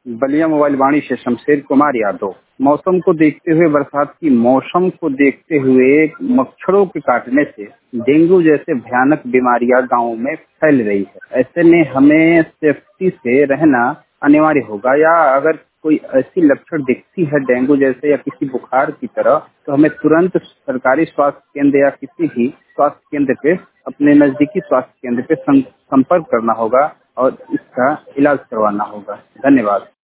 Ballia mobile वाणी से शमशेर कुमार यादव। मौसम को देखते हुए, बरसात की मौसम को देखते हुए मच्छरों के काटने से डेंगू जैसे भयानक बीमारियां गांवों में फैल रही है। ऐसे में हमें सेफ्टी से रहना अनिवार्य होगा, या अगर कोई ऐसी लक्षण दिखती है डेंगू जैसे या किसी बुखार की तरह, तो हमें तुरंत सरकारी स्वास्थ्य केंद्र या किसी भी स्वास्थ्य केंद्र पे, अपने नजदीकी स्वास्थ्य केंद्र पे संपर्क करना होगा और इसका इलाज करवाना होगा। धन्यवाद।